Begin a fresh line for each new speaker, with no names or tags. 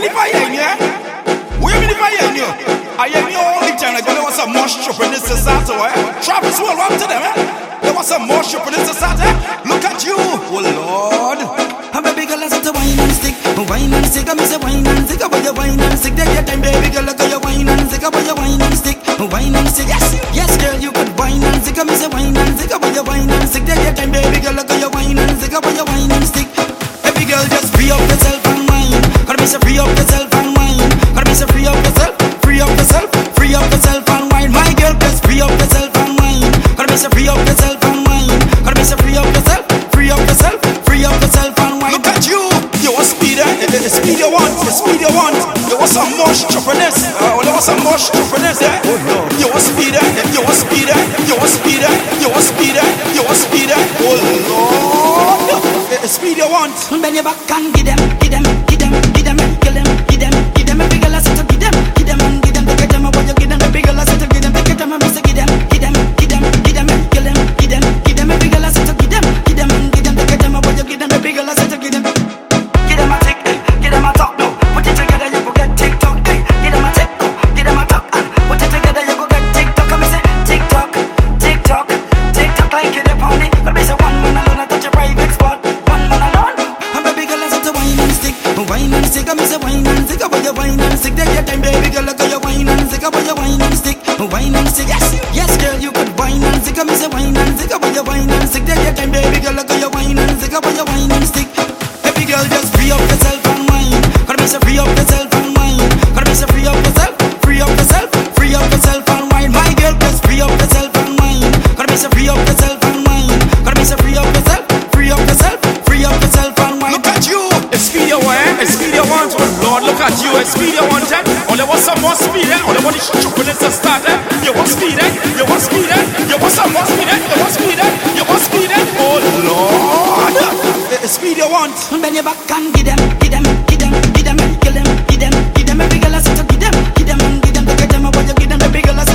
mean if I ain't yeah? What you mean if I ain't you? I ain't you all the time like there was some mush chop in this society, Travis will run to them, There was some mush chop in this society. Look at you, oh Lord.
I'm a big girl, I said to wine and stick. Wine and stick, I miss a wine and stick. About your wine and stick, take your time, baby girl. Look at your wine and stick. About your wine and stick. Wine and stick, yes, girl, you could wine and stick. I miss a wine and stick. About your wine and stick, take your time, baby girl. Look at your wine and stick. About your wine and stick. Every girl, just free up yourself and wine. Gotta be so free up yourself and wine. Gotta be so free up yourself, free up yourself, free up yourself and wine. My girl, just free up yourself and wine. Gotta be so free up yourself and wine. Gotta be so free up yourself, free up yourself, free up yourself and wine.
Look at you, you a speeder, the speed you want, the speed you want. You want some mush choppiness, there was some mush choppiness, You a speeder, you a speeder, you a speeder, you a speeder, you a speeder. Oh Lord, the speed you want.
Bend your back and give them, give them, give them, give them, kill them, give them, give them. Every girl I said to give them, give them, give them. Take them, what you give them. Every girl I said to give them, take them, I miss give them, give them, give them, give them, kill them, give them, give them. Every girl I said to give them, give them, give them. Take them, what you give them. Every girl I said to give them. Give them a tick, give them a talk, no. Put it together, you go get TikTok. Give them a tick, give them a talk, and put it together, you go get TikTok. I miss TikTok, TikTok, TikTok like you the pony. But me say one man alone, I touch a private spot. One man alone. I'm a big girl, I said to wine and stick. Wine and stick, I miss a wine and stick. About your wine and stick, take your time, baby girl. Look at your wine and stick. About your wine and stick. Wine and stick, yes, girl, you could wine and stick. I miss a wine and stick. About your wine and stick, take your time, baby girl. Look at your wine and stick. About your wine and stick. Every girl, just free up yourself and wine. Gotta be so free up yourself and wine. Gotta be so free up yourself, free up yourself, free up yourself and wine. My girl, just free up yourself and wine. Gotta be so free up yourself and wine. Gotta be so free up yourself, free up yourself, free up yourself and wine.
Look at you, it's speed you want, it's speed you want. Lord, look at you, it's speed you want. Only want some more speed, only want the chocolate to start. You want speed, you want speed, you want some more speed, you want speed, you want speed. Oh Lord, it's speed you want.
Bend your back and give them, give them, give them, give them, kill them, give them, give them. Every girl I said to give them, give them, give them. Take them, what you give them. Every girl I